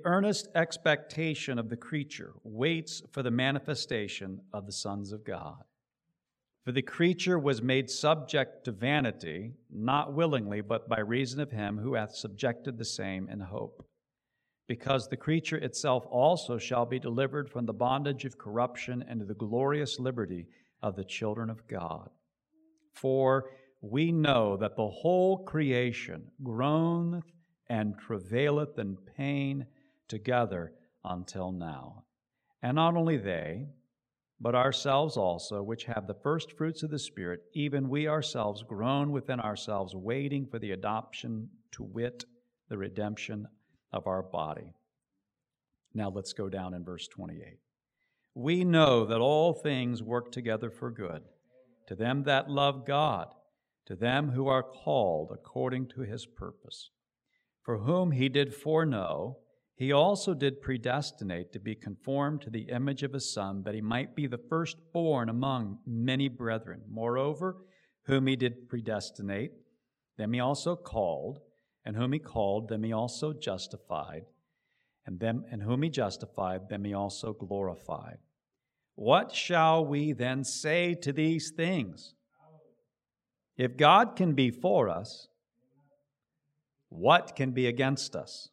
earnest expectation of the creature waits for the manifestation of the sons of God. For the creature was made subject to vanity, not willingly, but by reason of him who hath subjected the same in hope. Because the creature itself also shall be delivered from the bondage of corruption into the glorious liberty of the children of God. For we know that the whole creation groaneth and travaileth in pain together until now. And not only they, but ourselves also, which have the first fruits of the Spirit, even we ourselves groan within ourselves, waiting for the adoption, to wit, the redemption of our body. Now let's go down in verse 28. We know that all things work together for good, to them that love God, to them who are called according to his purpose. For whom he did foreknow, he also did predestinate to be conformed to the image of his Son, that he might be the firstborn among many brethren. Moreover, whom he did predestinate, them he also called, and whom he called, them he also justified, and whom he justified, them he also glorified. What shall we then say to these things? If God can be for us, what can be against us?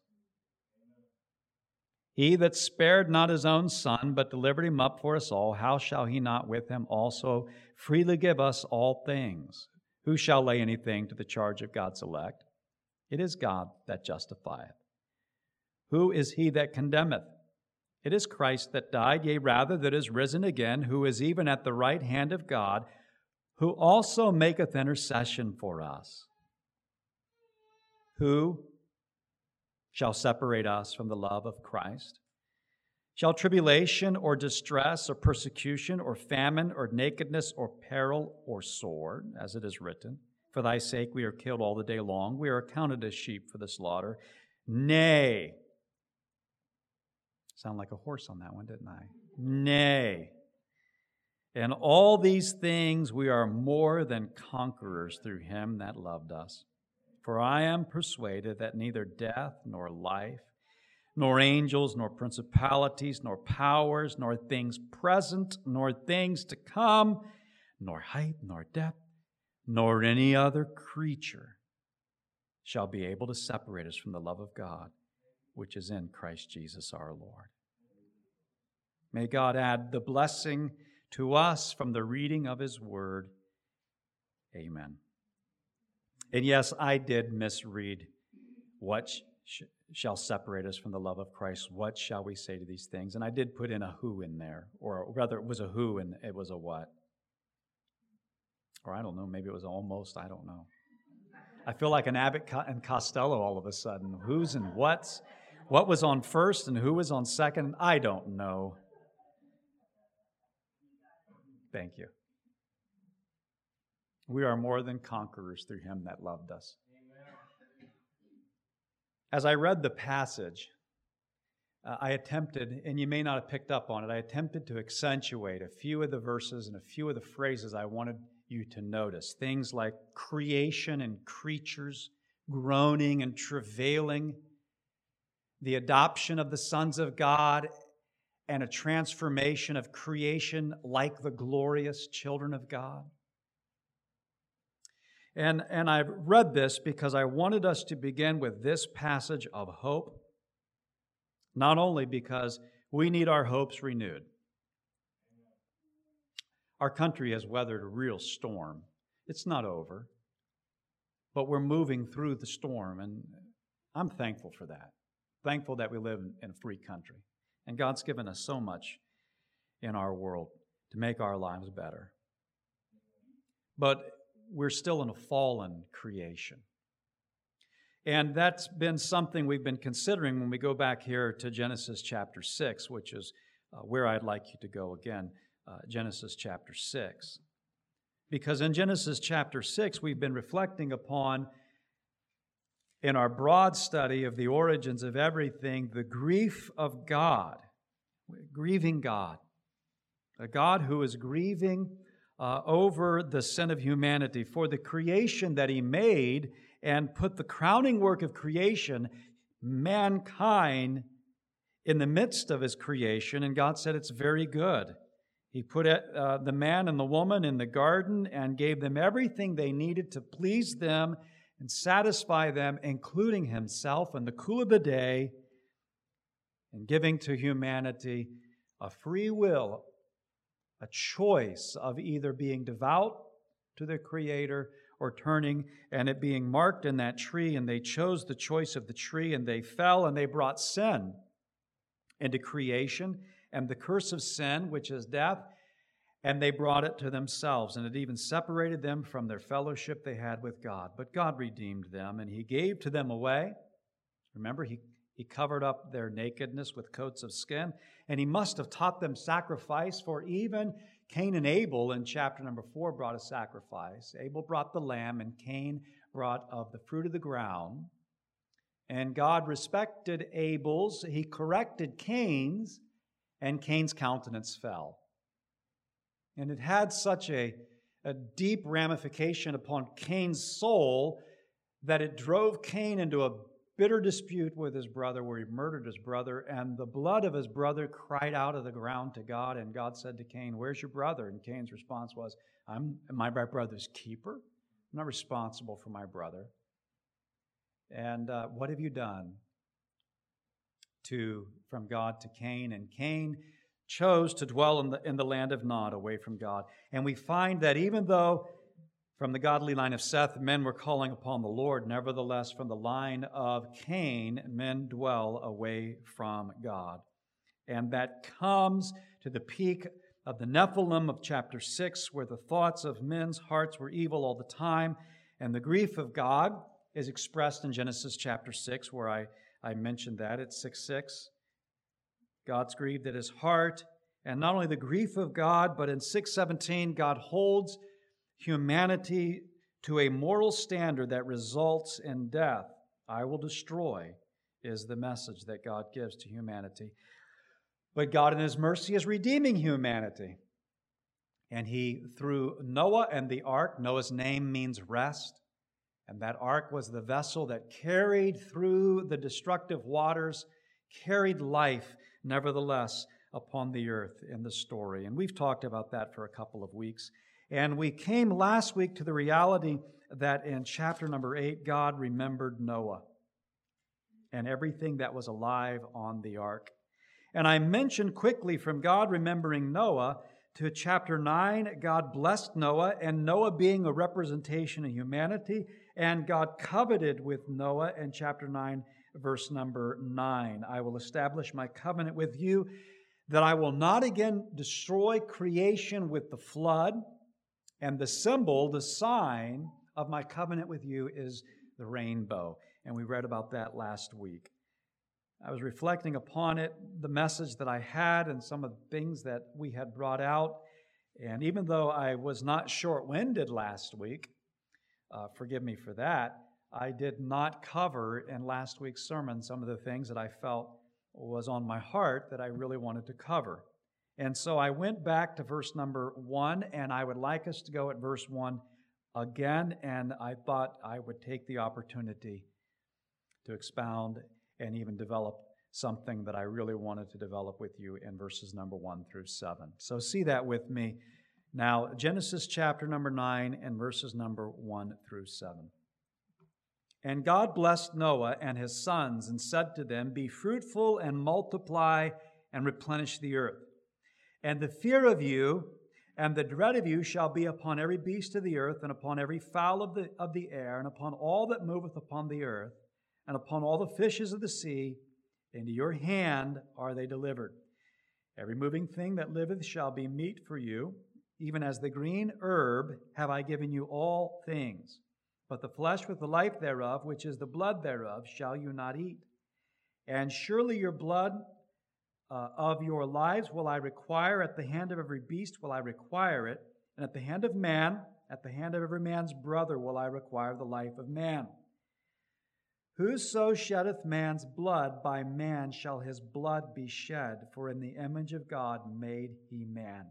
He that spared not his own Son, but delivered him up for us all, how shall he not with him also freely give us all things? Who shall lay anything to the charge of God's elect? It is God that justifieth. Who is he that condemneth? It is Christ that died, yea, rather that is risen again, who is even at the right hand of God, who also maketh intercession for us. Who shall separate us from the love of Christ? Shall tribulation or distress or persecution or famine or nakedness or peril or sword, as it is written, for thy sake we are killed all the day long, we are accounted as sheep for the slaughter. Nay. Sound like a horse on that one, didn't I? Nay. In all these things we are more than conquerors through him that loved us. For I am persuaded that neither death nor life, nor angels, nor principalities, nor powers, nor things present, nor things to come, nor height, nor depth, nor any other creature shall be able to separate us from the love of God, which is in Christ Jesus our Lord. May God add the blessing to us from the reading of his word. Amen. And yes, I did misread what shall separate us from the love of Christ. What shall we say to these things? And I did put in a who in there, or rather it was a who and it was a what. Or I don't know, maybe it was almost, I don't know. I feel like an Abbott and Costello all of a sudden. Who's and what's? What was on first and who was on second? I don't know. Thank you. We are more than conquerors through him that loved us. As I read the passage, I attempted, and you may not have picked up on it, I attempted to accentuate a few of the verses and a few of the phrases I wanted you to notice. Things like creation and creatures, groaning and travailing, the adoption of the sons of God, and a transformation of creation like the glorious children of God. And I've read this because I wanted us to begin with this passage of hope, not only because we need our hopes renewed. Our country has weathered a real storm. It's not over, but we're moving through the storm, and I'm thankful for that. Thankful that we live in a free country, and God's given us so much in our world to make our lives better. But we're still in a fallen creation. And that's been something we've been considering when we go back here to Genesis chapter 6, which is where I'd like you to go again, Genesis chapter 6. Because in Genesis chapter 6, we've been reflecting upon, in our broad study of the origins of everything, the grief of God, grieving God, a God who is grieving over the sin of humanity, for the creation that he made and put the crowning work of creation, mankind, in the midst of his creation, and God said it's very good. He put the man and the woman in the garden and gave them everything they needed to please them and satisfy them, including himself, in the cool of the day, and giving to humanity a free will, a choice of either being devout to the Creator or turning, and it being marked in that tree. And they chose the choice of the tree, and they fell, and they brought sin into creation, and the curse of sin, which is death, and they brought it to themselves, and it even separated them from their fellowship they had with God. But God redeemed them, and He gave to them away. Remember, He covered up their nakedness with coats of skin, and He must have taught them sacrifice, for even Cain and Abel in chapter number 4 brought a sacrifice. Abel brought the lamb, and Cain brought of the fruit of the ground. And God respected Abel's, He corrected Cain's, and Cain's countenance fell. And it had such a deep ramification upon Cain's soul that it drove Cain into a bitter dispute with his brother, where he murdered his brother, and the blood of his brother cried out of the ground to God, and God said to Cain, "Where's your brother?" And Cain's response was, "I'm my brother's keeper. I'm not responsible for my brother. And what have you done?" From God to Cain, and Cain chose to dwell in the land of Nod, away from God. And we find that even though from the godly line of Seth men were calling upon the Lord, nevertheless from the line of Cain men dwell away from God. And that comes to the peak of the Nephilim of chapter 6, where the thoughts of men's hearts were evil all the time, and the grief of God is expressed in Genesis chapter 6, where I mentioned that. It's 6:6. God's grieved at his heart. And not only the grief of God, but in 6:17, God holds humanity to a moral standard that results in death. "I will destroy" is the message that God gives to humanity. But God in His mercy is redeeming humanity. And He, through Noah and the ark, Noah's name means rest, and that ark was the vessel that carried through the destructive waters, carried life, nevertheless, upon the earth in the story. And we've talked about that for a couple of weeks. And we came last week to the reality that in chapter number 8, God remembered Noah and everything that was alive on the ark. And I mentioned quickly from God remembering Noah to chapter 9, God blessed Noah, and Noah being a representation of humanity, and God covenanted with Noah in chapter 9, verse number 9. "I will establish my covenant with you, that I will not again destroy creation with the flood. And the symbol, the sign of my covenant with you is the rainbow." And we read about that last week. I was reflecting upon it, the message that I had and some of the things that we had brought out. And even though I was not short-winded last week, forgive me for that, I did not cover in last week's sermon some of the things that I felt was on my heart that I really wanted to cover. And so I went back to verse number 1, and I would like us to go at verse 1 again, and I thought I would take the opportunity to expound and even develop something that I really wanted to develop with you in verses number 1 through 7. So see that with me. Now, Genesis chapter number 9 and verses number 1 through 7. "And God blessed Noah and his sons and said to them, Be fruitful and multiply and replenish the earth. And the fear of you and the dread of you shall be upon every beast of the earth, and upon every fowl of the air, and upon all that moveth upon the earth, and upon all the fishes of the sea. Into your hand are they delivered. Every moving thing that liveth shall be meat for you. Even as the green herb have I given you all things. But the flesh with the life thereof, which is the blood thereof, shall you not eat. And surely your blood of your lives will I require. At the hand of every beast will I require it. And at the hand of man, at the hand of every man's brother will I require the life of man. Whoso sheddeth man's blood, by man shall his blood be shed. For in the image of God made he man.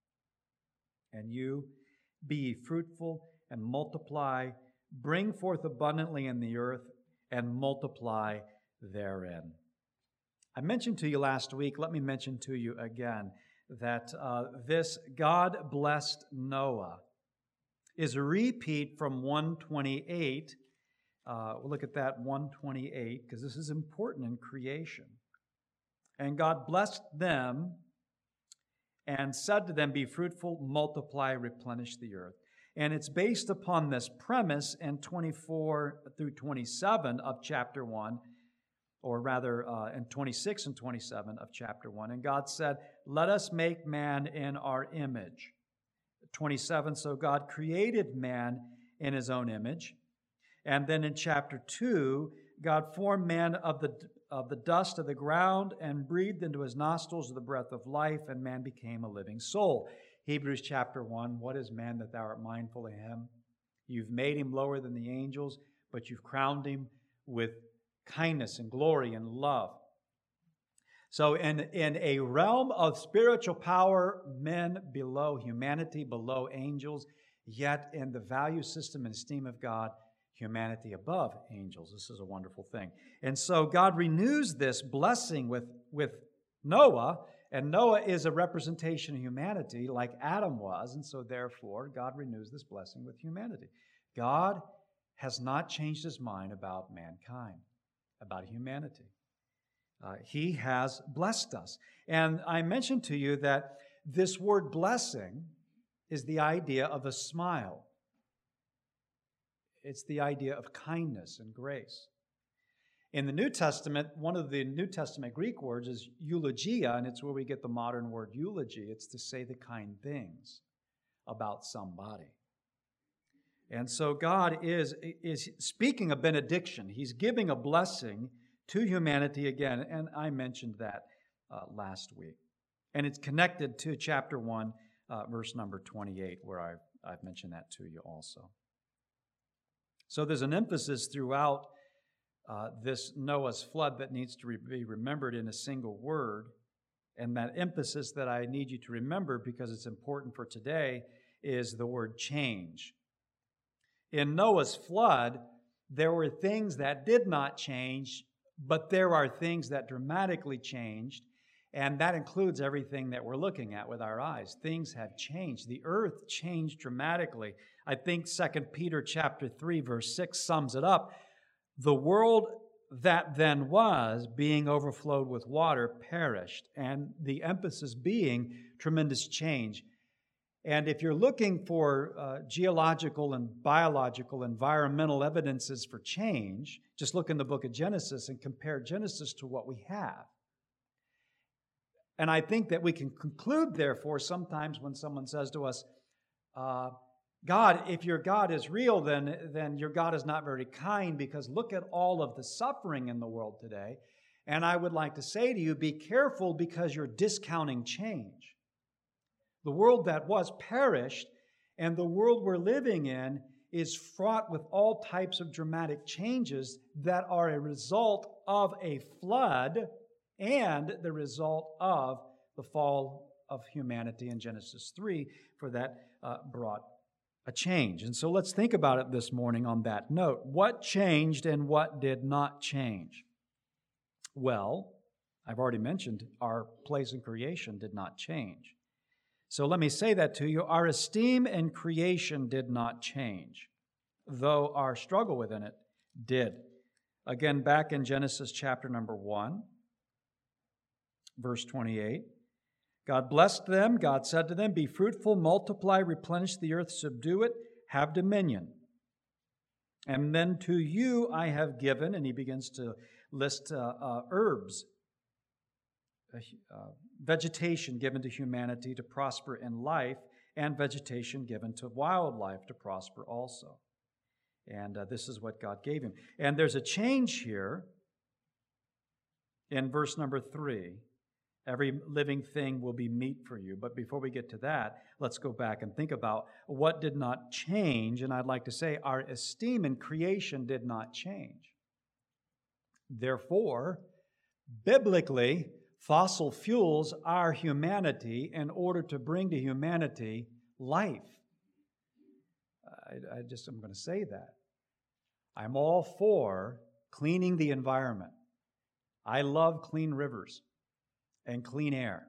And you, be ye fruitful and multiply, bring forth abundantly in the earth, and multiply therein." I mentioned to you last week, let me mention to you again, that this God blessed Noah is a repeat from 128. We'll look at that 128 because this is important in creation. And God blessed them and said to them, "Be fruitful, multiply, replenish the earth." And it's based upon this premise in 24 through 27 of chapter 1, or rather in 26 and 27 of chapter 1. And God said, "Let us make man in our image." 27, so God created man in his own image. And then in chapter 2, God formed man of the dust of the ground and breathed into his nostrils the breath of life, and man became a living soul. Hebrews chapter 1, what is man that thou art mindful of him? You've made him lower than the angels, but you've crowned him with kindness and glory and love. So in a realm of spiritual power, men below humanity, below angels, yet in the value system and esteem of God, humanity above angels. This is a wonderful thing. And so God renews this blessing with Noah, and Noah is a representation of humanity like Adam was, and so therefore God renews this blessing with humanity. God has not changed his mind about mankind, about humanity. He has blessed us. And I mentioned to you that this word blessing is the idea of a smile. It's the idea of kindness and grace. In the New Testament, one of the New Testament Greek words is eulogia, and it's where we get the modern word eulogy. It's to say the kind things about somebody. And so God is speaking a benediction. He's giving a blessing to humanity again, and I mentioned that last week. And it's connected to chapter 1, verse number 28, where I've mentioned that to you also. So there's an emphasis throughout this Noah's flood that needs to be remembered in a single word. And that emphasis that I need you to remember, because it's important for today, is the word change. In Noah's flood, there were things that did not change, but there are things that dramatically changed, and that includes everything that we're looking at with our eyes. Things have changed. The earth changed dramatically. I think 2 Peter chapter 3, verse 6 sums it up. The world that then was, being overflowed with water, perished, and the emphasis being tremendous change. And if you're looking for geological and biological, environmental evidences for change, just look in the book of Genesis and compare Genesis to what we have. And I think that we can conclude, therefore, sometimes when someone says to us, God, if your God is real, then your God is not very kind, because look at all of the suffering in the world today. And I would like to say to you, be careful, because you're discounting change. The world that was perished, and the world we're living in is fraught with all types of dramatic changes that are a result of a flood and the result of the fall of humanity in Genesis 3, for that brought a change. And so let's think about it this morning on that note. What changed and what did not change? Well, I've already mentioned our place in creation did not change. So let me say that to you. Our esteem in creation did not change, though our struggle within it did. Again, back in Genesis chapter number 1, verse 28, God blessed them. God said to them, "Be fruitful, multiply, replenish the earth, subdue it, have dominion. And then to you I have given," and he begins to list herbs, vegetation given to humanity to prosper in life, and vegetation given to wildlife to prosper also. And this is what God gave him. And there's a change here in verse number 3. Every living thing will be meat for you. But before we get to that, let's go back and think about what did not change. And I'd like to say our esteem in creation did not change. Therefore, biblically, fossil fuels are humanity in order to bring to humanity life. I'm going to say that. I'm all for cleaning the environment. I love clean rivers and clean air.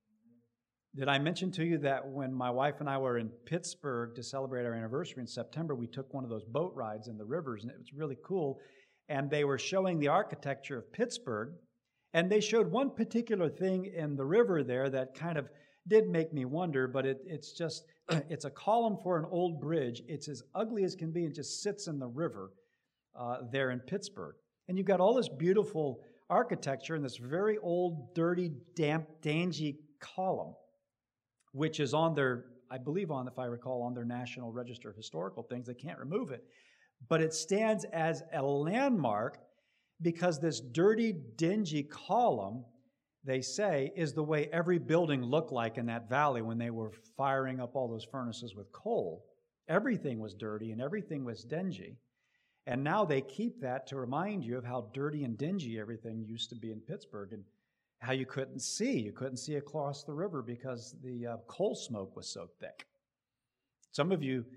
Did I mention to you that when my wife and I were in Pittsburgh to celebrate our anniversary in September, we took one of those boat rides in the rivers, and it was really cool. And they were showing the architecture of Pittsburgh, and they showed one particular thing in the river there that kind of did make me wonder, but it's just, it's a column for an old bridge. It's as ugly as can be and just sits in the river there in Pittsburgh. And you've got all this beautiful architecture in this very old, dirty, damp, dingy column, which is on their, I believe on, if I recall, on their National Register of Historical Things. They can't remove it. But it stands as a landmark because this dirty, dingy column, they say, is the way every building looked like in that valley when they were firing up all those furnaces with coal. Everything was dirty and everything was dingy. And now they keep that to remind you of how dirty and dingy everything used to be in Pittsburgh and how you couldn't see. You couldn't see across the river because the coal smoke was so thick. Some of you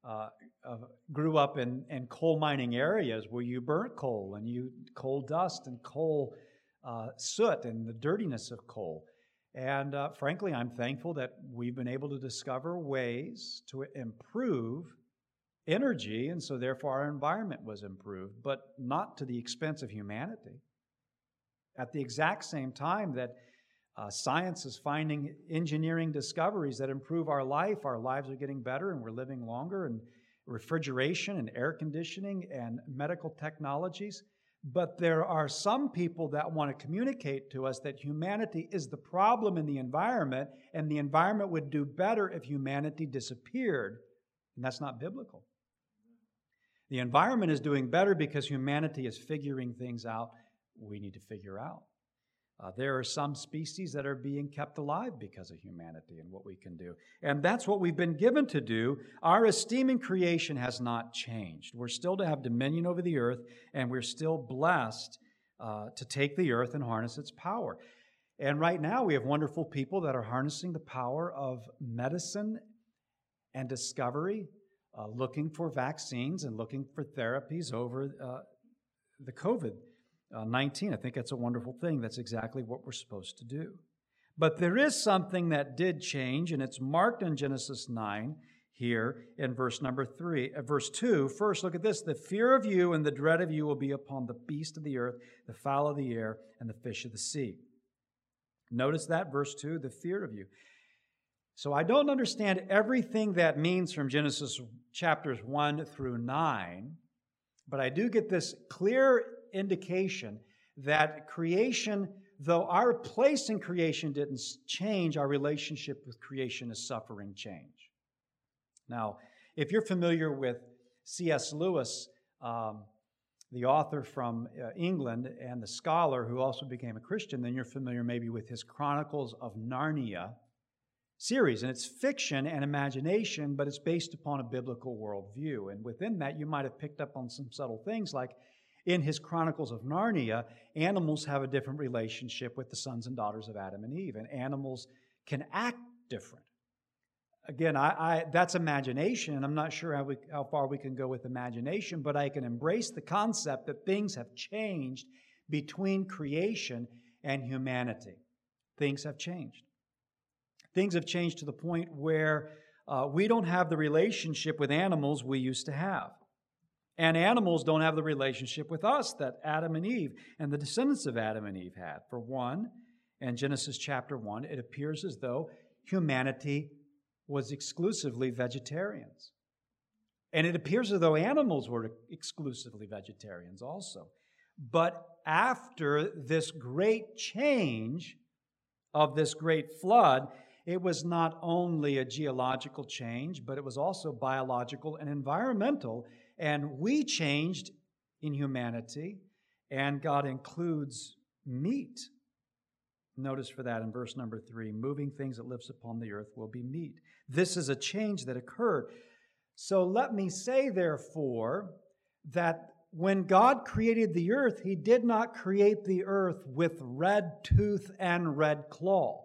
grew up in coal mining areas where you burnt coal and coal dust and coal soot and the dirtiness of coal. And frankly, I'm thankful that we've been able to discover ways to improve energy, and so therefore our environment was improved, but not to the expense of humanity. At the exact same time that science is finding engineering discoveries that improve our lives are getting better and we're living longer, and refrigeration and air conditioning and medical technologies. But there are some people that want to communicate to us that humanity is the problem in the environment, and the environment would do better if humanity disappeared. And that's not biblical. The environment is doing better because humanity is figuring things out we need to figure out. There are some species that are being kept alive because of humanity and what we can do. And that's what we've been given to do. Our esteem in creation has not changed. We're still to have dominion over the earth, and we're still blessed to take the earth and harness its power. And right now we have wonderful people that are harnessing the power of medicine and discovery, looking for vaccines and looking for therapies over the COVID-19. I think that's a wonderful thing. That's exactly what we're supposed to do. But there is something that did change, and it's marked in Genesis 9 here in verse 2. First, look at this. The fear of you and the dread of you will be upon the beast of the earth, the fowl of the air, and the fish of the sea. Notice that, verse 2, the fear of you. So I don't understand everything that means from Genesis chapters 1 through 9, but I do get this clear indication that creation, though our place in creation didn't change, our relationship with creation is suffering change. Now, if you're familiar with C.S. Lewis, the author from England and the scholar who also became a Christian, then you're familiar maybe with his Chronicles of Narnia series. And it's fiction and imagination, but it's based upon a biblical worldview. And within that, you might have picked up on some subtle things like in his Chronicles of Narnia, animals have a different relationship with the sons and daughters of Adam and Eve, and animals can act different. Again, that's imagination, and I'm not sure how far we can go with imagination, but I can embrace the concept that things have changed between creation and humanity. Things have changed. Things have changed to the point where we don't have the relationship with animals we used to have. And animals don't have the relationship with us that Adam and Eve and the descendants of Adam and Eve had. For one, in Genesis chapter 1, it appears as though humanity was exclusively vegetarians. And it appears as though animals were exclusively vegetarians also. But after this great change of this great flood, it was not only a geological change, but it was also biological and environmental. And we changed in humanity, and God includes meat. Notice for that in verse number 3, moving things that lives upon the earth will be meat. This is a change that occurred. So let me say, therefore, that when God created the earth, He did not create the earth with red tooth and red claw.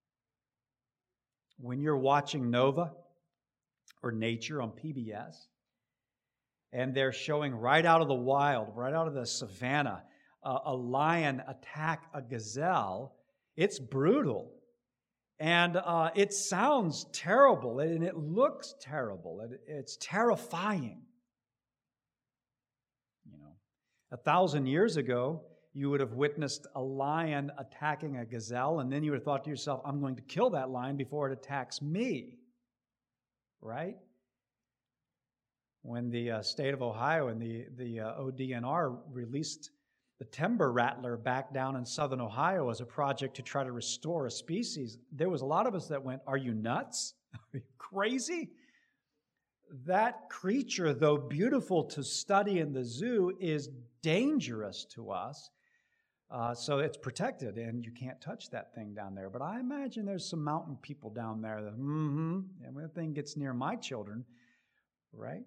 When you're watching Nova or Nature on PBS, and they're showing right out of the wild, right out of the savannah, a lion attack a gazelle, it's brutal. And it sounds terrible, and it looks terrible. It's terrifying. 1,000 years ago, you would have witnessed a lion attacking a gazelle, and then you would have thought to yourself, I'm going to kill that lion before it attacks me. Right? When the state of Ohio and the ODNR released the timber rattler back down in southern Ohio as a project to try to restore a species, there was a lot of us that went, are you nuts? Are you crazy? That creature, though beautiful to study in the zoo, is dangerous to us. So it's protected, and you can't touch that thing down there. But I imagine there's some mountain people down there that, and when the thing gets near my children, right?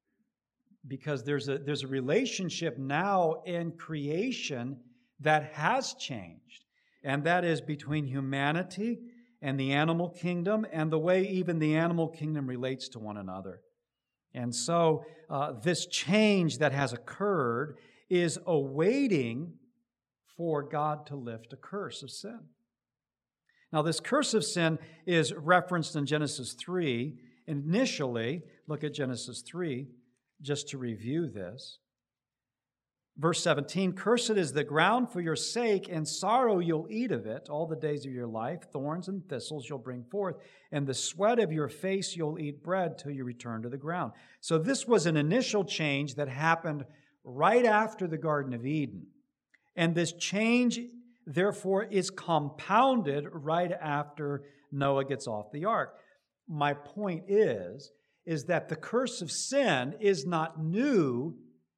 Because there's a relationship now in creation that has changed, and that is between humanity and the animal kingdom, and the way even the animal kingdom relates to one another. And so this change that has occurred is awaiting for God to lift a curse of sin. Now, this curse of sin is referenced in Genesis 3. Initially, look at Genesis 3, just to review this. Verse 17, cursed is the ground for your sake, and sorrow you'll eat of it all the days of your life. Thorns and thistles you'll bring forth, and the sweat of your face you'll eat bread till you return to the ground. So this was an initial change that happened right after the Garden of Eden. And this change, therefore, is compounded right after Noah gets off the ark. My point is that the curse of sin is not new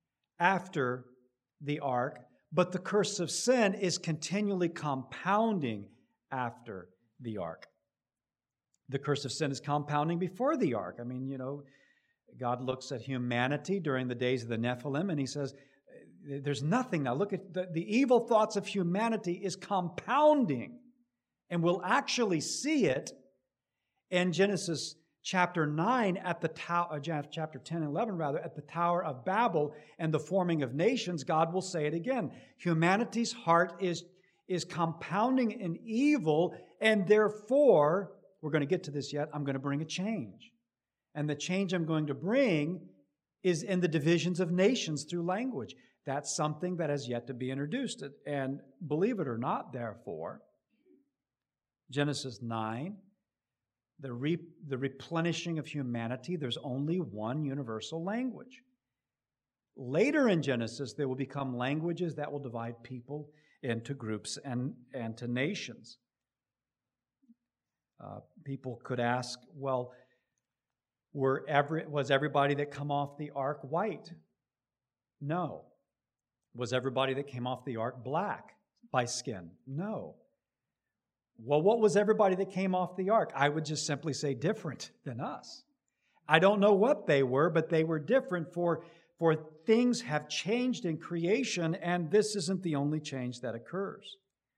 after the ark, but the curse of sin is continually compounding after the ark. The curse of sin is compounding before the ark. I mean, God looks at humanity during the days of the Nephilim, and He says, there's nothing. Now look at the evil thoughts of humanity is compounding, and we'll actually see it in Genesis chapter 9 at the tower, chapter 10 and 11 rather, at the Tower of Babel and the forming of nations. God will say it again. Humanity's heart is compounding in evil, and therefore, we're going to get to this yet, I'm going to bring a change. And the change I'm going to bring is in the divisions of nations through language. That's something that has yet to be introduced. And believe it or not, therefore, Genesis 9, the replenishing of humanity, there's only one universal language. Later in Genesis, there will become languages that will divide people into groups and to nations. People could ask, well, was everybody that come off the ark white? No. Was everybody that came off the ark black by skin? No. Well, what was everybody that came off the ark? I would just simply say different than us. I don't know what they were, but they were different, for things have changed in creation, and this isn't the only change that occurs.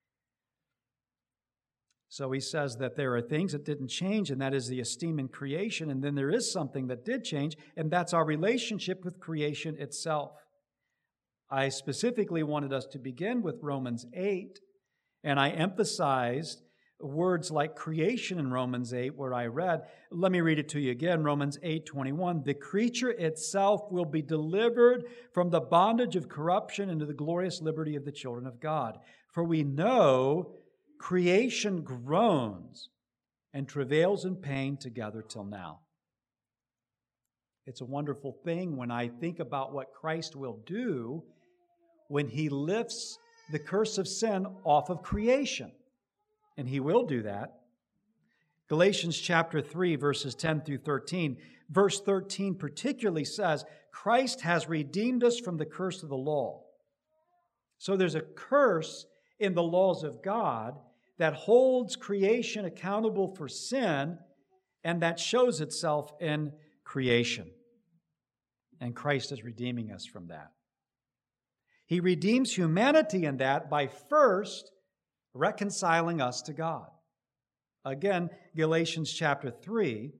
So he says that there are things that didn't change, and that is the esteem in creation, and then there is something that did change, and that's our relationship with creation itself. I specifically wanted us to begin with Romans 8, and I emphasized words like creation in Romans 8, where I read, let me read it to you again, Romans 8:21, the creature itself will be delivered from the bondage of corruption into the glorious liberty of the children of God. For we know creation groans and travails in pain together till now. It's a wonderful thing when I think about what Christ will do when He lifts the curse of sin off of creation. And He will do that. Galatians chapter 3, verses 10 through 13. Verse 13 particularly says, Christ has redeemed us from the curse of the law. So there's a curse in the laws of God that holds creation accountable for sin, and that shows itself in creation. And Christ is redeeming us from that. He redeems humanity in that by first reconciling us to God. Again, Galatians chapter 3,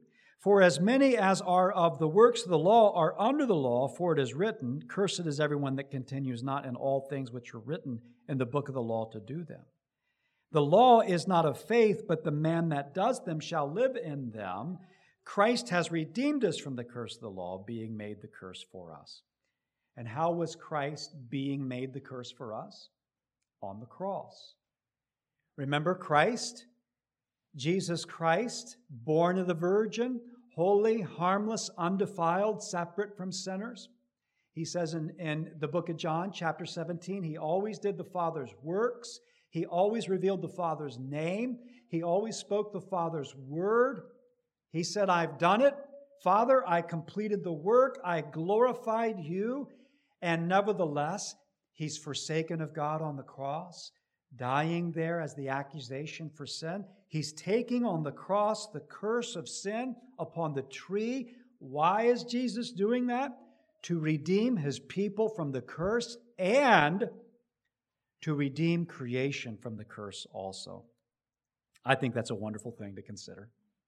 For as many as are of the works of the law are under the law, for it is written, Cursed is everyone that continues not in all things which are written in the book of the law to do them. The law is not of faith, but the man that does them shall live in them. Christ has redeemed us from the curse of the law, being made the curse for us. And how was Christ being made the curse for us? On the cross. Remember Christ? Jesus Christ, born of the Virgin, holy, harmless, undefiled, separate from sinners. He says in the book of John, chapter 17, he always did the Father's works. He always revealed the Father's name. He always spoke the Father's word. He said, I've done it. Father, I completed the work. I glorified you. And nevertheless, he's forsaken of God on the cross, dying there as the accusation for sin. He's taking on the cross the curse of sin upon the tree. Why is Jesus doing that? To redeem his people from the curse and to redeem creation from the curse also. I think that's a wonderful thing to consider.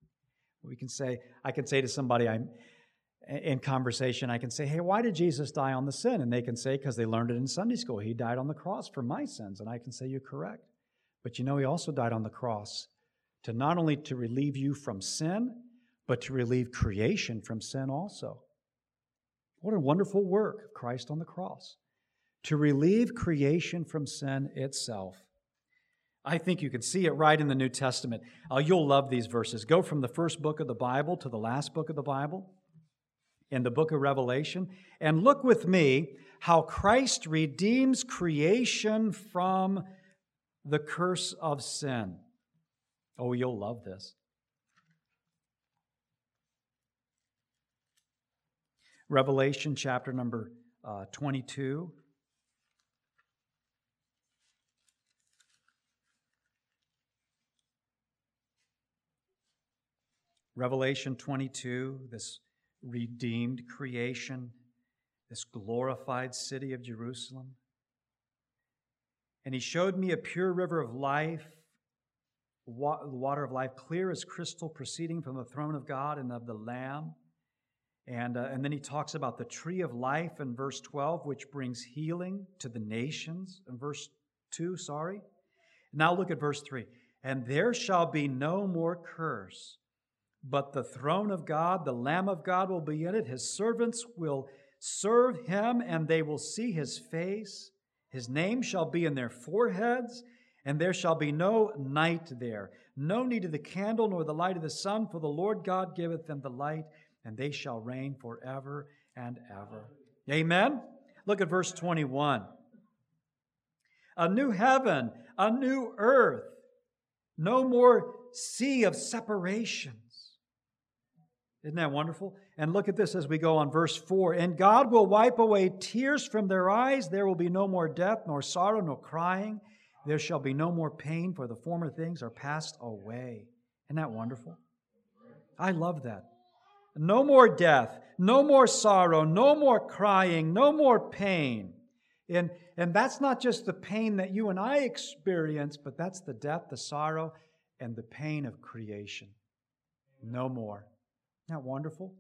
I can say to somebody I'm in conversation, I can say, hey, why did Jesus die on the sin? And they can say, because they learned it in Sunday school. He died on the cross for my sins. And I can say, you're correct. But you know, he also died on the cross to not only to relieve you from sin, but to relieve creation from sin also. What a wonderful work of Christ on the cross. To relieve creation from sin itself. I think you can see it right in the New Testament. You'll love these verses. Go from the first book of the Bible to the last book of the Bible in the book of Revelation, and look with me how Christ redeems creation from the curse of sin. Oh, you'll love this. Revelation chapter number 22. Revelation 22, this redeemed creation, this glorified city of Jerusalem. And he showed me a pure river of life, the water of life, clear as crystal, proceeding from the throne of God and of the Lamb. And then he talks about the tree of life in verse 12, which brings healing to the nations. In verse 2, sorry. Now look at verse 3. And there shall be no more curse, but the throne of God, the Lamb of God will be in it. His servants will serve him, and they will see his face. His name shall be in their foreheads, and there shall be no night there. No need of the candle nor the light of the sun, for the Lord God giveth them the light, and they shall reign forever and ever. Amen? Look at verse 21. A new heaven, a new earth, no more sea of separations. Isn't that wonderful? And look at this as we go on verse 4. And God will wipe away tears from their eyes. There will be no more death, nor sorrow, nor crying. There shall be no more pain, for the former things are passed away. Isn't that wonderful? I love that. No more death, no more sorrow, no more crying, no more pain. And that's not just the pain that you and I experience, but that's the death, the sorrow, and the pain of creation. No more. Isn't that wonderful?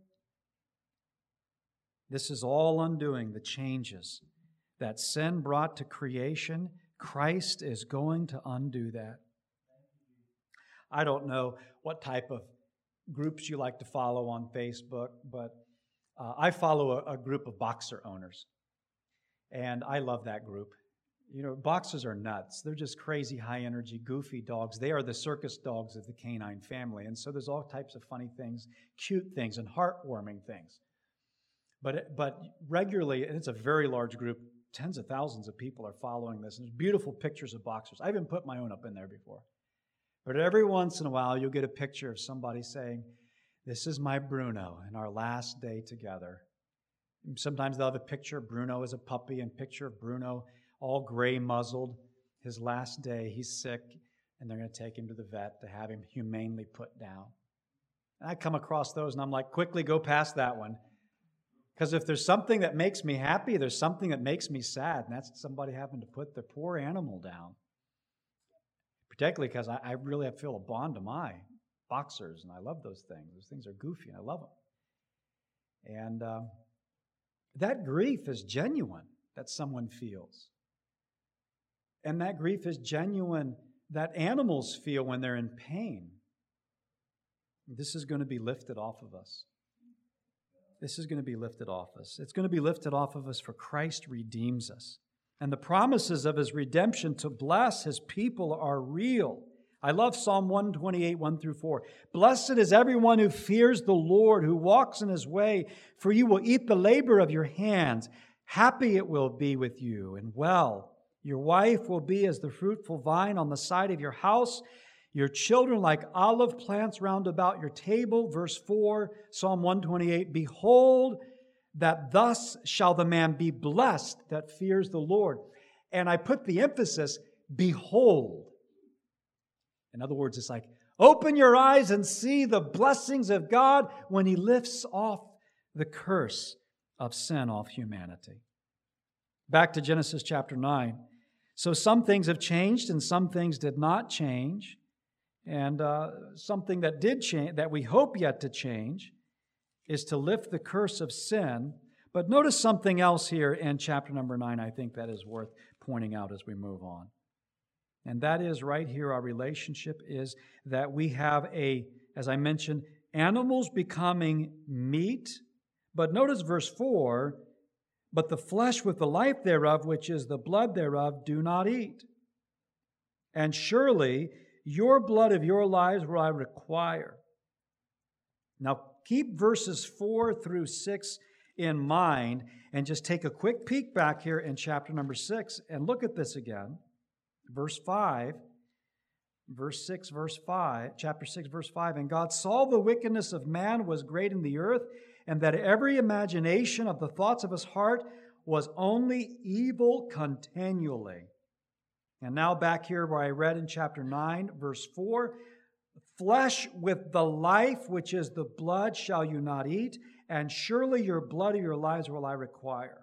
This is all undoing the changes that sin brought to creation. Christ is going to undo that. I don't know what type of groups you like to follow on Facebook, but I follow a group of boxer owners. And I love that group. You know, boxers are nuts. They're just crazy, high-energy, goofy dogs. They are the circus dogs of the canine family. And so there's all types of funny things, cute things, and heartwarming things. But regularly, and it's a very large group, tens of thousands of people are following this. And there's beautiful pictures of boxers. I even put my own up in there before. But every once in a while, you'll get a picture of somebody saying, this is my Bruno in our last day together. Sometimes they'll have a picture of Bruno as a puppy and picture of Bruno all gray muzzled, his last day, he's sick, and they're going to take him to the vet to have him humanely put down. And I come across those and I'm like, quickly go past that one. Because if there's something that makes me happy, there's something that makes me sad, and that's somebody having to put their poor animal down. Particularly because I really feel a bond to my boxers, and I love those things. Those things are goofy, and I love them. And that grief is genuine that someone feels. And that grief is genuine that animals feel when they're in pain. This is going to be lifted off of us. This is going to be lifted off us. It's going to be lifted off of us, for Christ redeems us. And the promises of His redemption to bless His people are real. I love Psalm 128, 1 through 4. Blessed is everyone who fears the Lord, who walks in His way, for you will eat the labor of your hands. Happy it will be with you, and well. Your wife will be as the fruitful vine on the side of your house, your children like olive plants round about your table. Verse 4, Psalm 128, behold, that thus shall the man be blessed that fears the Lord. And I put the emphasis, behold. In other words, it's like, open your eyes and see the blessings of God when He lifts off the curse of sin off humanity. Back to Genesis chapter 9. So some things have changed and some things did not change. And something that did change, that we hope yet to change, is to lift the curse of sin. But notice something else here in chapter number 9, I think that is worth pointing out as we move on. And that is right here, our relationship is that we have as I mentioned, animals becoming meat. But notice verse 4, but the flesh with the life thereof, which is the blood thereof, do not eat. And surely your blood of your lives will I require. Now keep verses 4 through 6 in mind and just take a quick peek back here in chapter number 6 and look at this again. Verse 5, chapter 6, verse 5, and God saw the wickedness of man was great in the earth, and that every imagination of the thoughts of his heart was only evil continually. And now back here where I read in chapter 9, verse 4, flesh with the life, which is the blood, shall you not eat, and surely your blood of your lives will I require.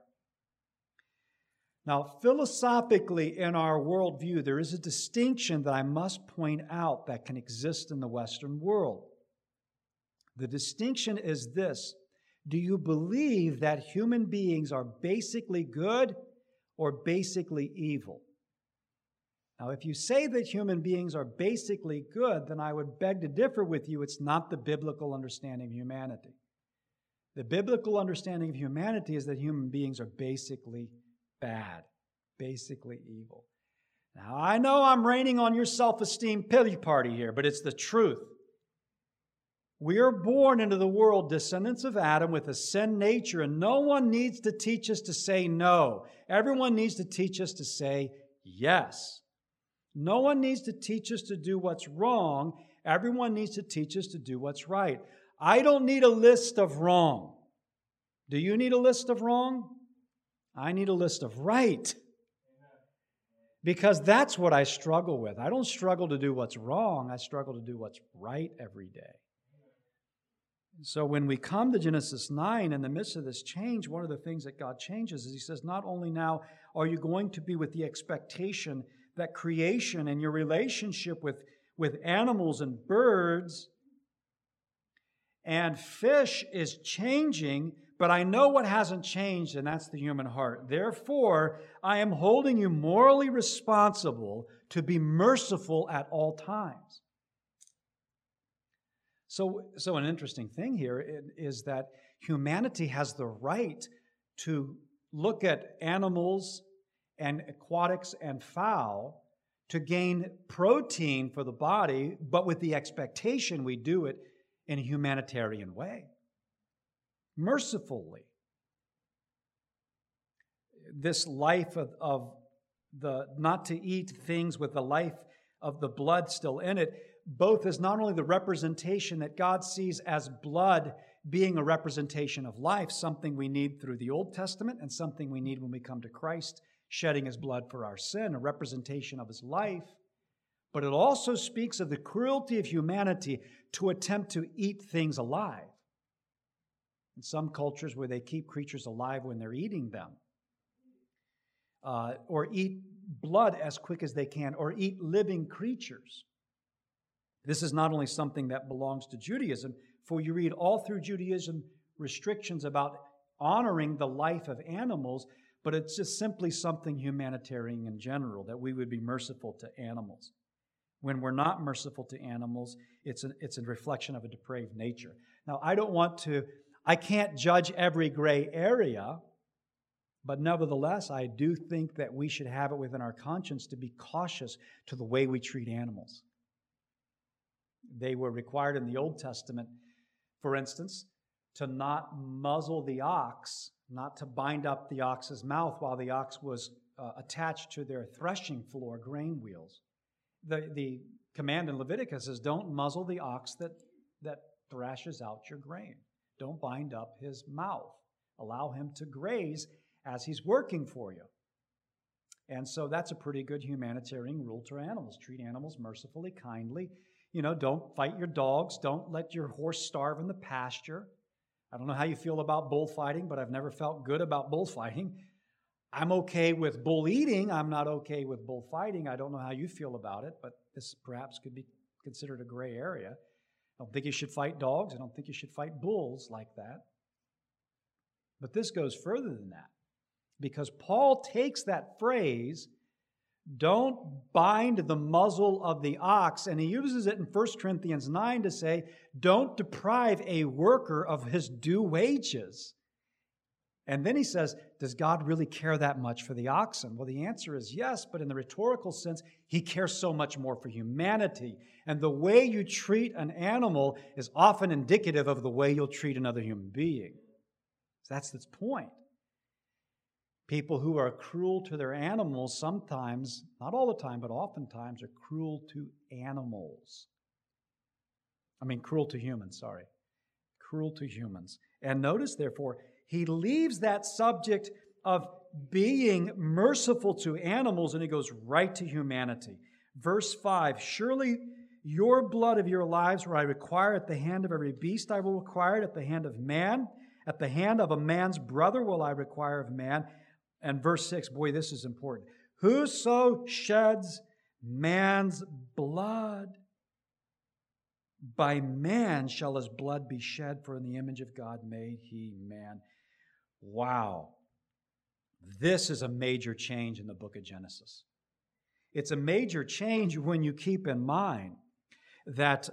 Now, philosophically, in our worldview, there is a distinction that I must point out that can exist in the Western world. The distinction is this. Do you believe that human beings are basically good or basically evil? Now, if you say that human beings are basically good, then I would beg to differ with you. It's not the biblical understanding of humanity. The biblical understanding of humanity is that human beings are basically bad, basically evil. Now, I know I'm raining on your self-esteem pity party here, but it's the truth. We are born into the world descendants of Adam with a sin nature, and no one needs to teach us to say no. Everyone needs to teach us to say yes. No one needs to teach us to do what's wrong. Everyone needs to teach us to do what's right. I don't need a list of wrong. Do you need a list of wrong? I need a list of right. Because that's what I struggle with. I don't struggle to do what's wrong. I struggle to do what's right every day. So when we come to Genesis 9, in the midst of this change, one of the things that God changes is He says, not only now are you going to be with the expectation that creation and your relationship with animals and birds and fish is changing, but I know what hasn't changed, and that's the human heart. Therefore, I am holding you morally responsible to be merciful at all times. So an interesting thing here is that humanity has the right to look at animals and aquatics and fowl to gain protein for the body, but with the expectation we do it in a humanitarian way, mercifully. This life of the not to eat things with the life of the blood still in it, both is not only the representation that God sees as blood being a representation of life, something we need through the Old Testament and something we need when we come to Christ, shedding His blood for our sin, a representation of His life, but it also speaks of the cruelty of humanity to attempt to eat things alive. In some cultures where they keep creatures alive when they're eating them, or eat blood as quick as they can, or eat living creatures. This is not only something that belongs to Judaism, for you read all through Judaism restrictions about honoring the life of animals, but it's just simply something humanitarian in general, that we would be merciful to animals. When we're not merciful to animals, it's a reflection of a depraved nature. Now, I can't judge every gray area, but nevertheless, I do think that we should have it within our conscience to be cautious to the way we treat animals. They were required in the Old Testament, for instance, to not muzzle the ox, not to bind up the ox's mouth while the ox was attached to their threshing floor grain wheels. The command in Leviticus is don't muzzle the ox that thrashes out your grain. Don't bind up his mouth. Allow him to graze as he's working for you. And so that's a pretty good humanitarian rule to animals. Treat animals mercifully, kindly. Don't fight your dogs. Don't let your horse starve in the pasture. I don't know how you feel about bullfighting, but I've never felt good about bullfighting. I'm okay with bull eating. I'm not okay with bullfighting. I don't know how you feel about it, but this perhaps could be considered a gray area. I don't think you should fight dogs. I don't think you should fight bulls like that. But this goes further than that, because Paul takes that phrase, don't bind the muzzle of the ox, and he uses it in 1 Corinthians 9 to say, don't deprive a worker of his due wages. And then he says, does God really care that much for the oxen? Well, the answer is yes, but in the rhetorical sense, he cares so much more for humanity. And the way you treat an animal is often indicative of the way you'll treat another human being. So that's its point. People who are cruel to their animals sometimes, not all the time, but oftentimes are cruel to animals. Cruel to humans, sorry. Cruel to humans. And notice, therefore, he leaves that subject of being merciful to animals and he goes right to humanity. Verse 5, surely your blood of your lives will I require at the hand of every beast I will require it, at the hand of man, at the hand of a man's brother will I require of man. And verse 6, boy, this is important. Whoso sheds man's blood, by man shall his blood be shed, for in the image of God made he man. Wow. This is a major change in the book of Genesis. It's a major change when you keep in mind that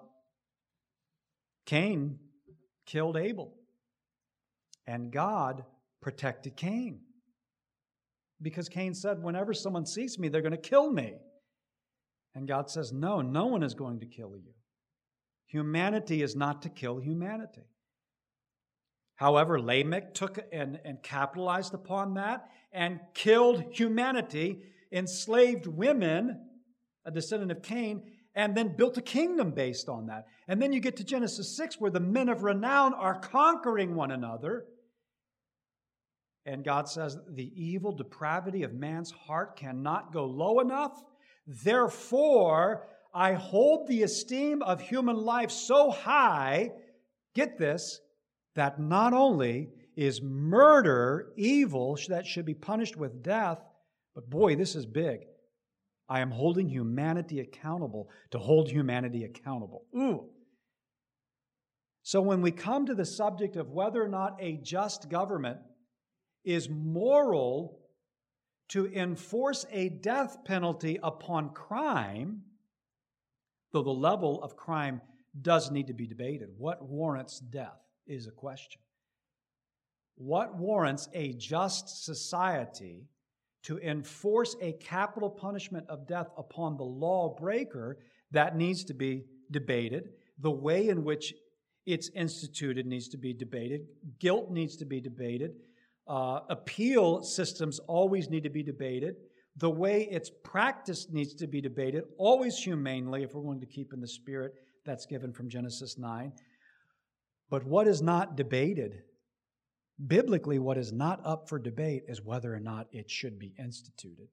Cain killed Abel, and God protected Cain. Because Cain said, whenever someone sees me, they're going to kill me. And God says, no one is going to kill you. Humanity is not to kill humanity. However, Lamech took and capitalized upon that and killed humanity, enslaved women, a descendant of Cain, and then built a kingdom based on that. And then you get to Genesis 6, where the men of renown are conquering one another. And God says, the evil depravity of man's heart cannot go low enough. Therefore, I hold the esteem of human life so high, get this, that not only is murder evil that should be punished with death, but boy, this is big. I am holding humanity accountable to hold humanity accountable. Ooh. So when we come to the subject of whether or not a just government is moral to enforce a death penalty upon crime, though the level of crime does need to be debated. What warrants death is a question. What warrants a just society to enforce a capital punishment of death upon the lawbreaker? That needs to be debated. The way in which it's instituted needs to be debated. Guilt needs to be debated. Appeal systems always need to be debated. The way it's practiced needs to be debated, always humanely, if we're going to keep in the spirit that's given from Genesis 9. But what is not debated, biblically, what is not up for debate is whether or not it should be instituted.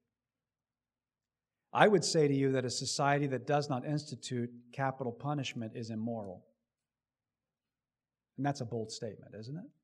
I would say to you that a society that does not institute capital punishment is immoral. And that's a bold statement, isn't it?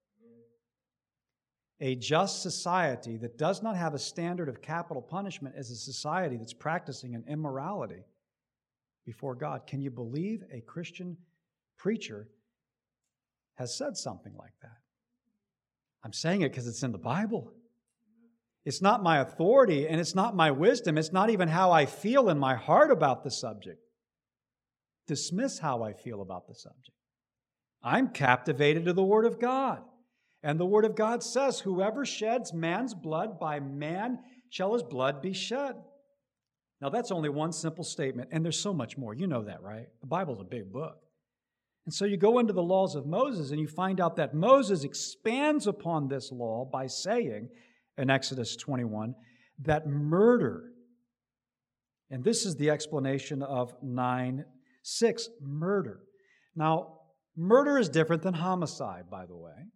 A just society that does not have a standard of capital punishment is a society that's practicing an immorality. before God. Can you believe a Christian preacher has said something like that? I'm saying it because it's in the Bible. It's not my authority and it's not my wisdom. It's not even how I feel in my heart about the subject. Dismiss how I feel about the subject. I'm captivated to the Word of God. And the Word of God says, whoever sheds man's blood, by man shall his blood be shed. Now, that's only one simple statement, and there's so much more. You know that, right? The Bible's a big book. And so you go into the laws of Moses, and you find out that Moses expands upon this law by saying, in Exodus 21, that murder, and this is the explanation of 9:6, murder. Now, murder is different than homicide, by the way.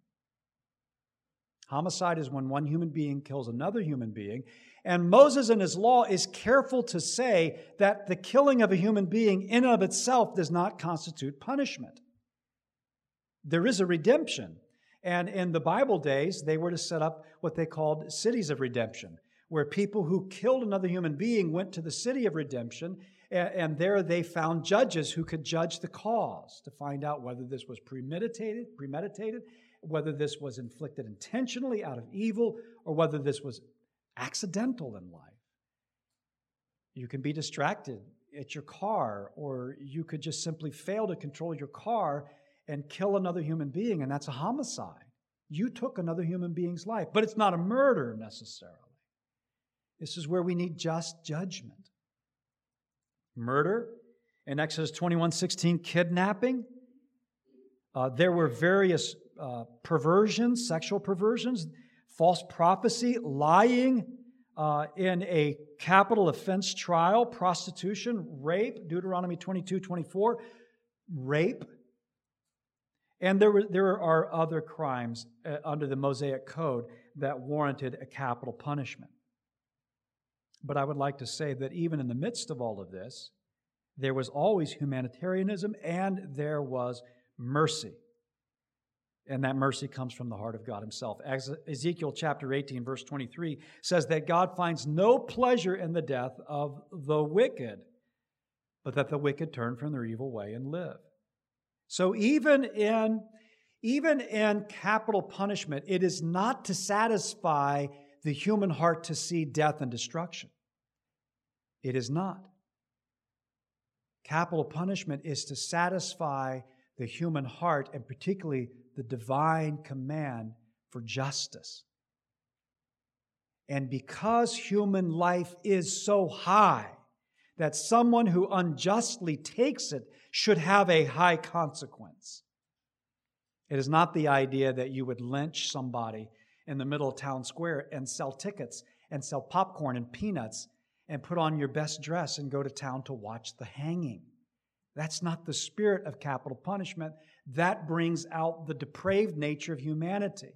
Homicide is when one human being kills another human being. And Moses in his law is careful to say that the killing of a human being in and of itself does not constitute punishment. There is a redemption. And in the Bible days, they were to set up what they called cities of redemption, where people who killed another human being went to the city of redemption, and there they found judges who could judge the cause to find out whether this was premeditated, whether this was inflicted intentionally out of evil, or whether this was accidental in life. You can be distracted at your car, or you could just simply fail to control your car and kill another human being, and that's a homicide. You took another human being's life, but it's not a murder necessarily. This is where we need just judgment. Murder, in Exodus 21:16, kidnapping. There were various perversions, sexual perversions, false prophecy, lying in a capital offense trial, prostitution, rape, Deuteronomy 22:24, rape. And there are other crimes under the Mosaic Code that warranted a capital punishment. But I would like to say that even in the midst of all of this, there was always humanitarianism and there was mercy. And that mercy comes from the heart of God Himself. Ezekiel chapter 18, verse 23 says that God finds no pleasure in the death of the wicked, but that the wicked turn from their evil way and live. So even in capital punishment, it is not to satisfy the human heart to see death and destruction. It is not. Capital punishment is to satisfy the human heart, and particularly the divine command for justice. And because human life is so high that someone who unjustly takes it should have a high consequence. It is not the idea that you would lynch somebody in the middle of town square and sell tickets and sell popcorn and peanuts and put on your best dress and go to town to watch the hanging. That's not the spirit of capital punishment. That brings out the depraved nature of humanity.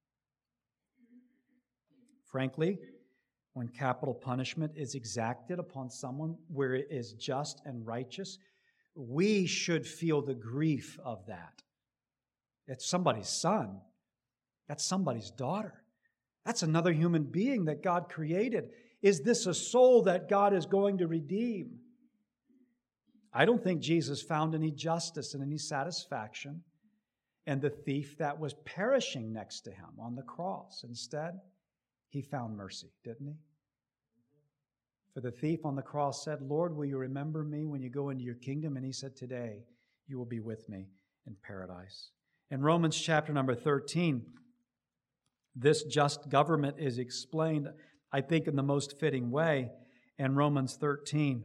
Frankly, when capital punishment is exacted upon someone where it is just and righteous, we should feel the grief of that. It's somebody's son. That's somebody's daughter. That's another human being that God created. Is this a soul that God is going to redeem? I don't think Jesus found any justice and any satisfaction in the thief that was perishing next to Him on the cross. Instead, He found mercy, didn't He? For the thief on the cross said, "Lord, will you remember me when you go into your kingdom?" And He said, "Today you will be with me in paradise." In Romans chapter number 13, this just government is explained, I think, in the most fitting way in Romans 13.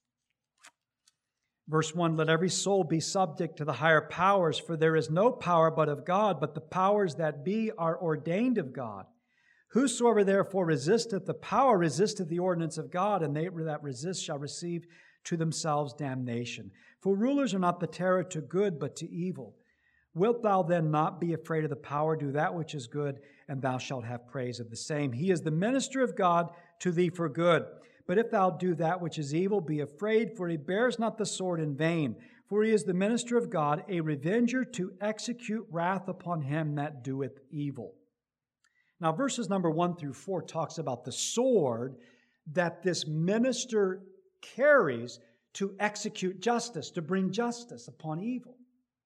Verse 1, "Let every soul be subject to the higher powers, for there is no power but of God, but the powers that be are ordained of God. Whosoever therefore resisteth the power resisteth the ordinance of God, and they that resist shall receive to themselves damnation. For rulers are not the terror to good, but to evil. Wilt thou then not be afraid of the power? Do that which is good, and thou shalt have praise of the same. He is the minister of God to thee for good. But if thou do that which is evil, be afraid, for he bears not the sword in vain. For he is the minister of God, a revenger to execute wrath upon him that doeth evil." Now, verses number 1 through 4 talks about the sword that this minister carries to execute justice, to bring justice upon evil.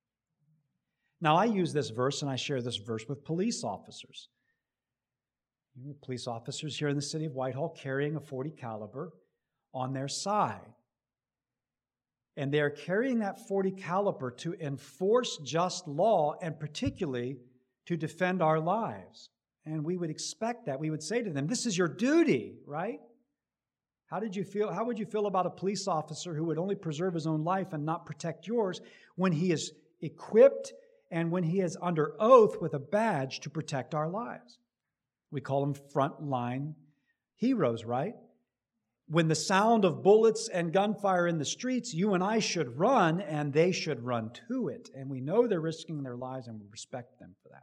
Now, I use this verse and I share this verse with police officers. Police officers here in the city of Whitehall carrying a .40 caliber on their side. And they are carrying that .40 caliber to enforce just law and particularly to defend our lives. And we would expect that. We would say to them, this is your duty, right? How would you feel about a police officer who would only preserve his own life and not protect yours when he is equipped and when he is under oath with a badge to protect our lives? We call them frontline heroes, right? When the sound of bullets and gunfire in the streets, you and I should run and they should run to it. And we know they're risking their lives and we respect them for that.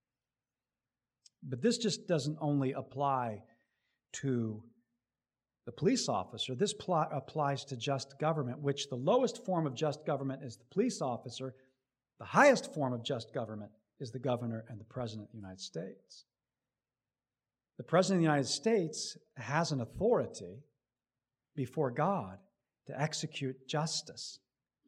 But this just doesn't only apply to the police officer. This applies to just government, which the lowest form of just government is the police officer. The highest form of just government is the governor and the president of the United States. The president of the United States has an authority before God to execute justice.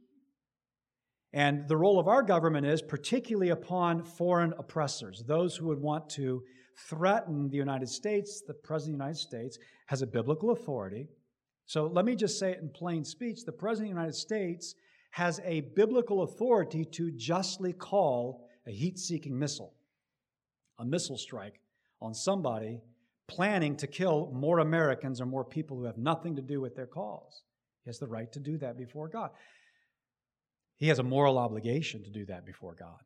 And the role of our government is particularly upon foreign oppressors, those who would want to threaten the United States. The President of the United States has a biblical authority. So let me just say it in plain speech. The President of the United States has a biblical authority to justly call a heat-seeking missile, a missile strike on somebody planning to kill more Americans or more people who have nothing to do with their cause. He has the right to do that before God. He has a moral obligation to do that before God.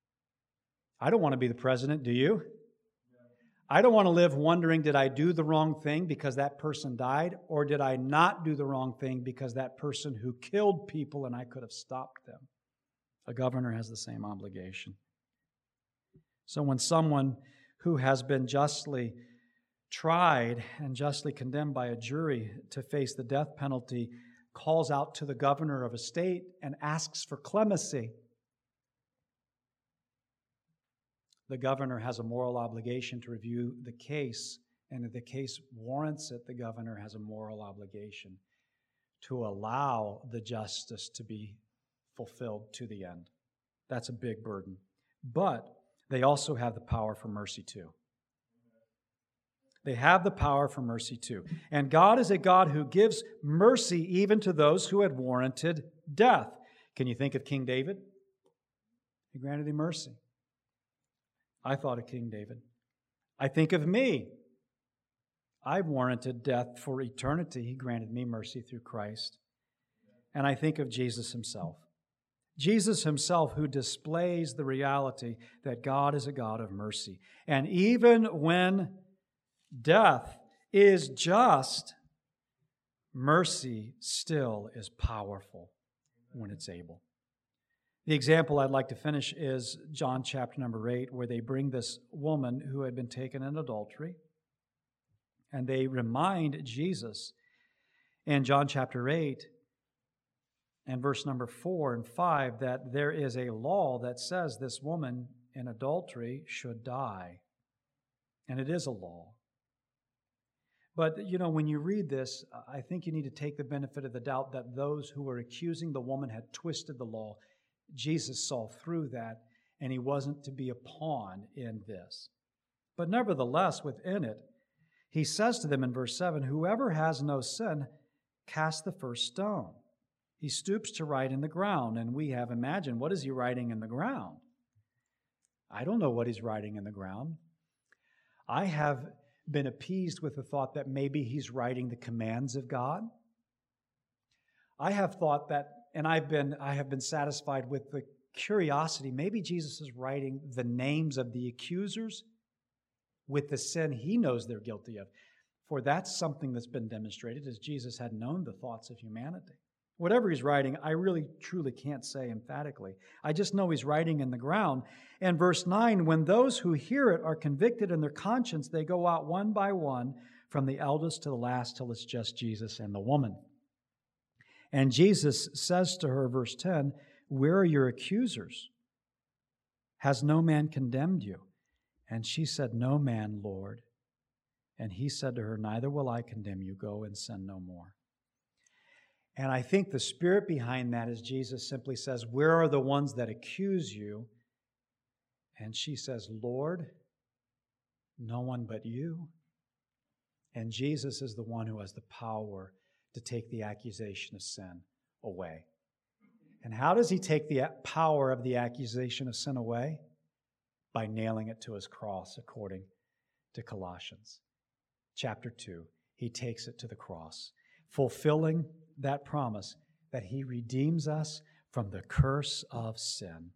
I don't want to be the president, do you? I don't want to live wondering, did I do the wrong thing because that person died, or did I not do the wrong thing because that person who killed people and I could have stopped them? A governor has the same obligation. So when someone who has been justly tried and justly condemned by a jury to face the death penalty calls out to the governor of a state and asks for clemency, the governor has a moral obligation to review the case, and if the case warrants it, the governor has a moral obligation to allow the justice to be fulfilled to the end. That's a big burden. But they also have the power for mercy too. They have the power for mercy too. And God is a God who gives mercy even to those who had warranted death. Can you think of King David? He granted him mercy. I thought of King David. I think of me. I warranted death for eternity. He granted me mercy through Christ. And I think of Jesus himself. Jesus himself, who displays the reality that God is a God of mercy. And even when death is just, mercy still is powerful when it's able. The example I'd like to finish is John chapter number 8, where they bring this woman who had been taken in adultery, and they remind Jesus in John chapter 8 and verse number 4 and 5 that there is a law that says this woman in adultery should die. And it is a law. But, when you read this, I think you need to take the benefit of the doubt that those who were accusing the woman had twisted the law. Jesus saw through that, and he wasn't to be a pawn in this. But nevertheless, within it, he says to them in verse 7, whoever has no sin, cast the first stone. He stoops to write in the ground, and we have imagined, what is he writing in the ground? I don't know what he's writing in the ground. I have been appeased with the thought that maybe he's writing the commands of God. I have thought that, and I have been satisfied with the curiosity, maybe Jesus is writing the names of the accusers with the sin he knows they're guilty of. For that's something that's been demonstrated, as Jesus had known the thoughts of humanity. Whatever he's writing, I really, truly can't say emphatically. I just know he's writing in the ground. And verse 9, when those who hear it are convicted in their conscience, they go out one by one, from the eldest to the last, till it's just Jesus and the woman. And Jesus says to her, verse 10, where are your accusers? Has no man condemned you? And she said, no man, Lord. And he said to her, neither will I condemn you. Go and sin no more. And I think the spirit behind that is Jesus simply says, where are the ones that accuse you? And she says, Lord, no one but you. And Jesus is the one who has the power to take the accusation of sin away. And how does he take the power of the accusation of sin away? By nailing it to his cross, according to Colossians chapter 2. He takes it to the cross, fulfilling that promise that he redeems us from the curse of sin.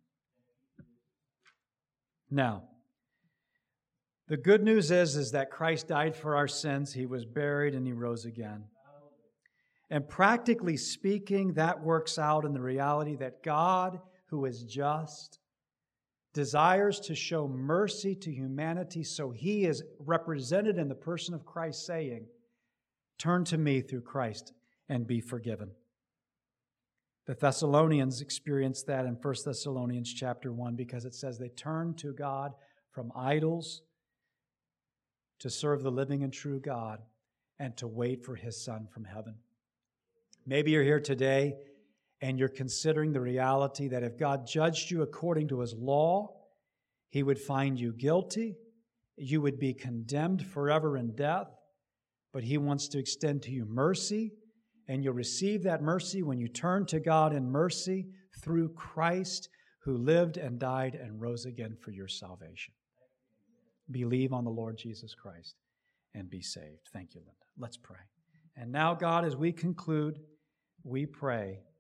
Now, the good news is that Christ died for our sins, he was buried, and he rose again. And practically speaking, that works out in the reality that God, who is just, desires to show mercy to humanity, so he is represented in the person of Christ saying, turn to me through Christ and be forgiven. The Thessalonians experienced that in 1 Thessalonians chapter 1 because it says they turned to God from idols to serve the living and true God and to wait for his Son from heaven. Maybe you're here today and you're considering the reality that if God judged you according to his law, he would find you guilty, you would be condemned forever in death, but he wants to extend to you mercy, and you'll receive that mercy when you turn to God in mercy through Christ, who lived and died and rose again for your salvation. Believe on the Lord Jesus Christ and be saved. Thank you, Linda. Let's pray. And now, God, as we conclude, we pray